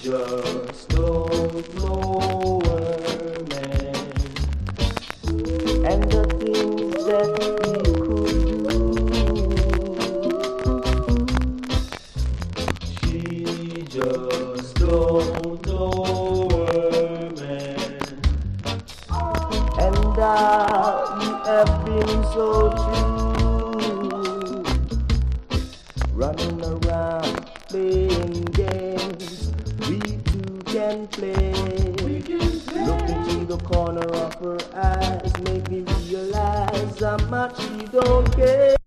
just don't know her, man. And the things that he could do, she just don't know her, man. And you have been so true, running around playing games. We two can play. Look into the corner of her eyes, make me realize how much she don't care.